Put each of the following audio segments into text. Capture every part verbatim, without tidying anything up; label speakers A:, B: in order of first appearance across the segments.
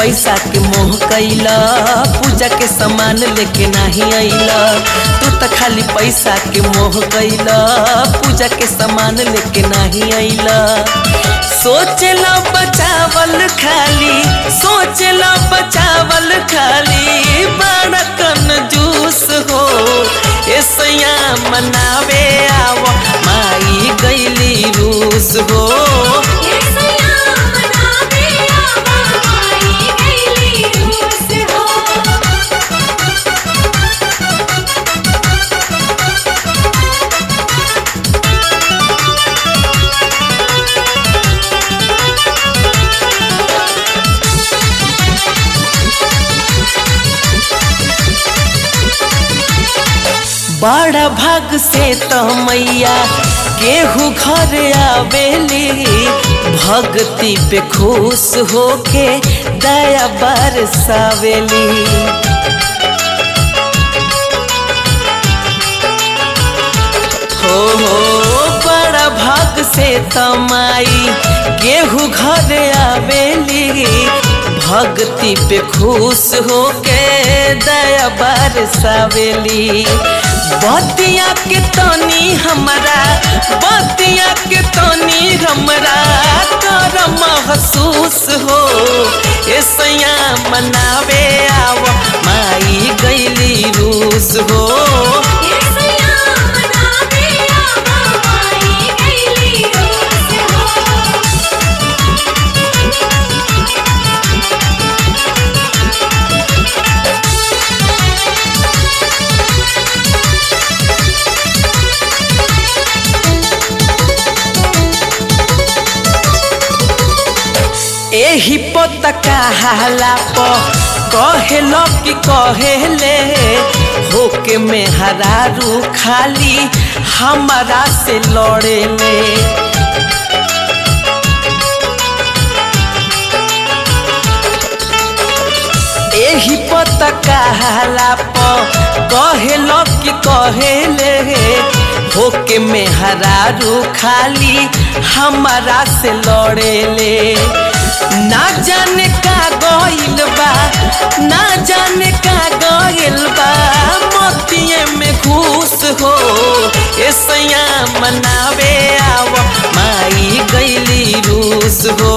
A: पैसा के मोह कैला, पूजा के सामान लेके नहीं अइला। तू तो खाली पैसा के मोह कैला, पूजा के सामान लेके नहीं अइला। सोचला बचावल खाली, सोचला बचावल खाली, बड़ा कंजूस हो। ऐसया मनावे आव माई गईली रूस हो। बड़ा भाग से तो मैया केहू घर आवेली, भक्ति पे खुश होके दया बरसावेली। हो हो बड़ा भाग से तो माई केहू घर आवेली, भक्ति पे खुश होके दया बरसावेली। बतिया के तनी हमरा, बतिया के तनी हमरा कर महसूस हो। ऐसया मनावे आव माई गईली रूस हो। एही पता कहला प कहेलो कि कहेले, होके में हरारू खाली हमारा से लड़ेले। एही पता कहला प कहेलो कि कहेले, होके में हरारू खाली हमारा से लड़ेले। ना जाने का गइल बा, ना जाने का गइल बा, मोतिये में घूस हो। ऐसया मनावे आव माई गईली रूस हो।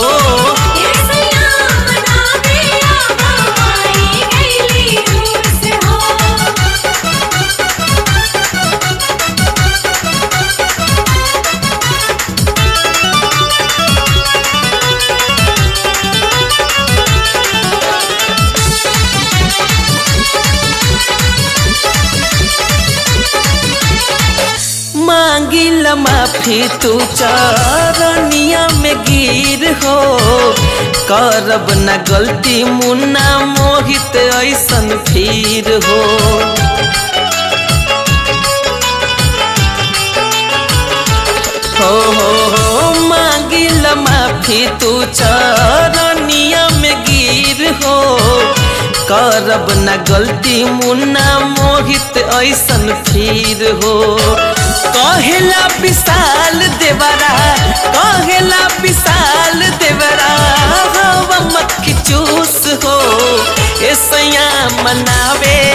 A: मांगिल माफी तू चरनिया में गिर हो, करब न गलती मुन्ना मोहित ऐसन फिर हो। हो हो हो मांगिल माफी तू चरनिया में गिर हो, करब न गलती मुन्ना मोहित ऐसन फिर हो। कहेला विशाल देवरा, कहेला विशाल देवरा, हवा मत की चूस हो। ऐसया मनावे